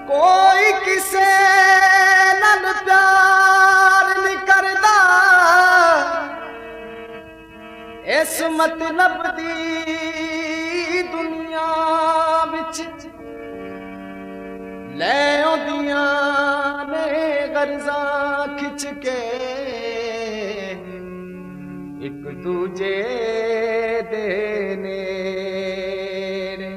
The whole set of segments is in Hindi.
कोई किसे नाल प्यार नहीं करदा, इस मतलब दी दुनिया विच ले आउंदियां ने गर्जा खिच के एक दूजे दे नेड़े।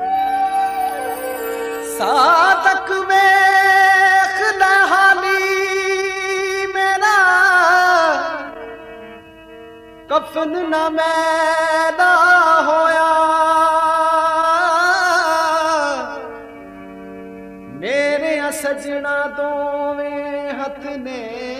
सादक वेख हाली मेरा, कफन न मैदा होया, मेरे सजना दोवें हथ ने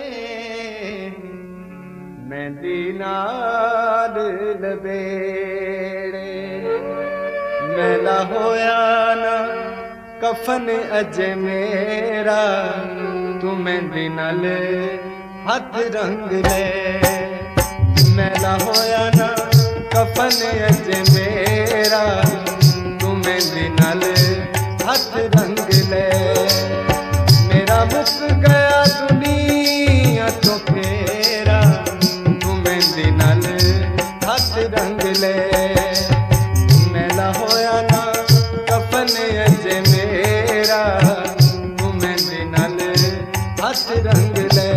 मेहंदी नाल लबेड़े। मैला होया ना कफन अजे मेरा, तू मेहंदी नाल हथ रंग ले। मैला होया ना कफन अजे मेरा, तू मेहंदी नाल हथ रंग ले। मेरा मुक गया दुनिया तो फेरा, तू मेहंदी नाल हथ रंग ले। मैला होया ना कफन अजे मेरा, तू मेहंदी नाल हथ रंग ले।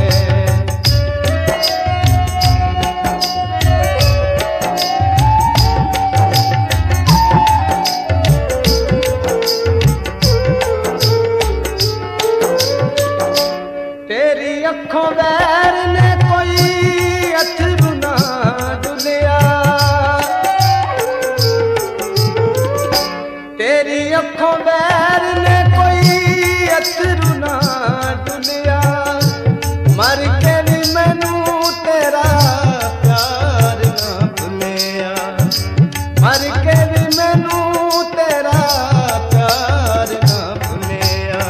तेरी अखों वैर ने कोई अथरू ना डुलिया, तेरी अखों वैर ने कोई अथरू ना डुलिया। मर के भी मैनू तेरा प्यार ना भुलिया, मर के भी मैनू तेरा प्यार ना भुलिया।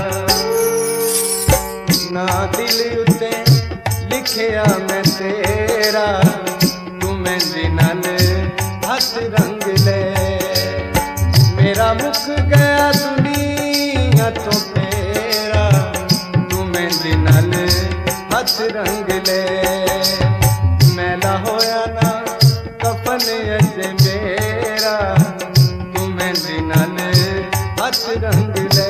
ना दिल उत्ते लिखिया मैं तेरा, तू मेहंदी नाल हथ रंग ले। मेरा मुक गया दुनिया तो फेरा, तू मेहंदी नाल हथ रंग ले। मैला होया ना कफन अजे मेरा, तू मेहंदी नाल हथ रंग ले।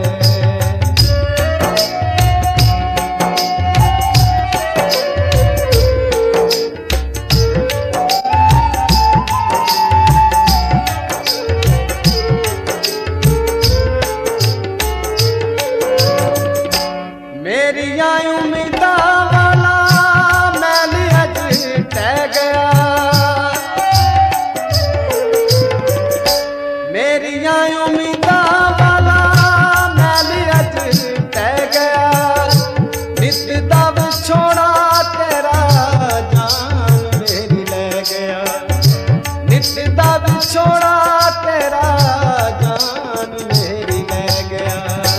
मेरिया उम्मीदा वाला मैल अज टह गया, मेरिया उम्मीदा वाला मैल अज टह गया। नित दा विछोड़ा तेरा जान मेरी ले गया, नित दा विछोड़ा तेरा जान मेरी ले गया।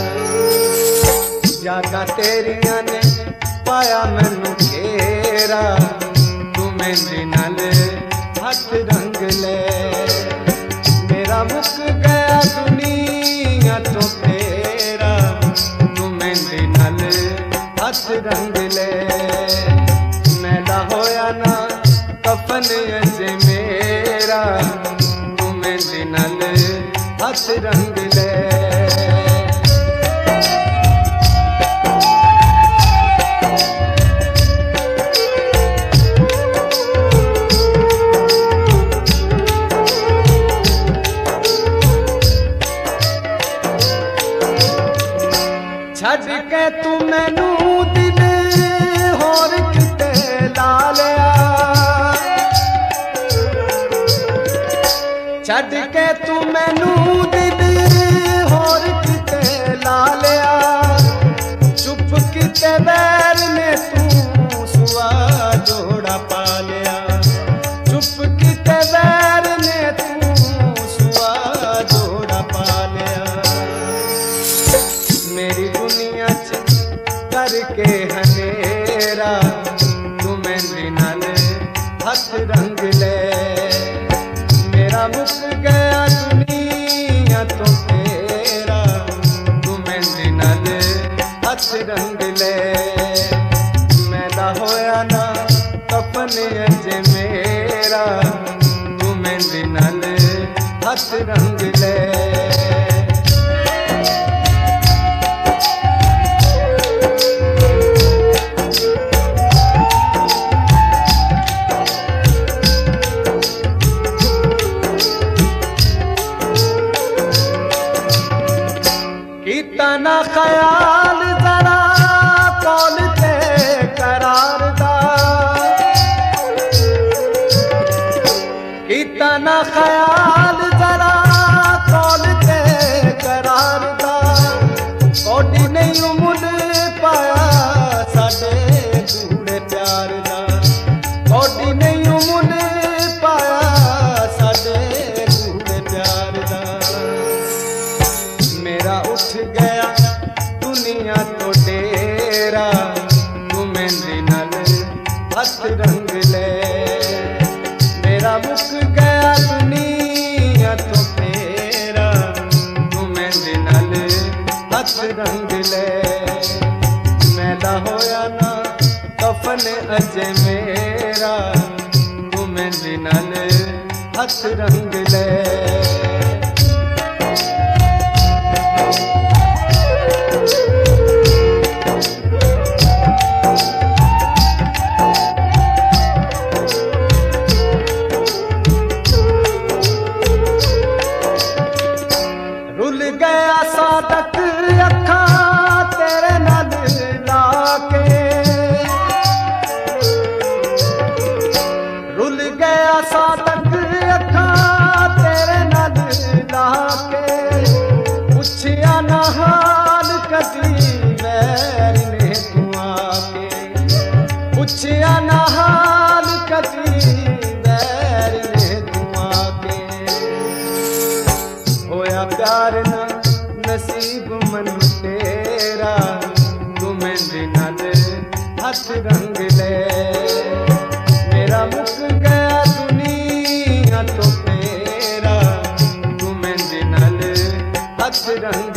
यादां तेरियां ने पाया मैनू घेरा, तू मेहंदी नाल हथ रंग ले। मेरा मुक गया दुनिया तो फेरा, तू मेहंदी नाल हथ रंग ले। मैला होया ना कफन अजे मेरा, तू मेहंदी नाल हथ रंग ले। छड़ के तू मैनू दिल होर किते ला लिया, छड़ के तू मैनू दिल होर किते ला लिया। चुप किते बैर ने तू सुआ जोड़ा पा लिया, चुप किते बैर ने तू सुआ जोड़ा पा लिया। मेरी दुनिया च करके हनेरा, तू मेहंदी नाल हथ रंग ले। मेरा मुक गया दुनिया तो तेरा, तू मेहंदी हथ रंग ले मैला होया ना कफन अजे मेरा तू मेहंदी नाल हथ रंग ले तना ख्याल जरा कौन ते करार दा तना ख्याल जरा कौन ते करार दा कोडी नहीं मुल पाया साडे कूड़े प्यार दा कोडी नहीं मुल पाया साडे कूड़े प्यार दा मेरा उठ गया दुनिया तो डेरा तू मेहंदी नाल हथ रंग ले मेरा मुक गया दुनिया तो तेरा तू मेहंदी नाल हथ रंग ले मैला होया ना कफन अजे मेरा तू मेहंदी नाल हथ रंग ले रुल गया सादक अखा तेरे नाल लाके रुल गया सादक अखा तेरे नाल लाके पुछया ना हाल कदी वैर ने तू आके पुछया ना हाल कदी वैर ने तू आके होया प्यार ना नसीब मन तेरा तू मेहंदी नाल हथ रंग ले मेरा मुक गया दुनिया तो तेरा तू मेहंदी नाल हथ रंग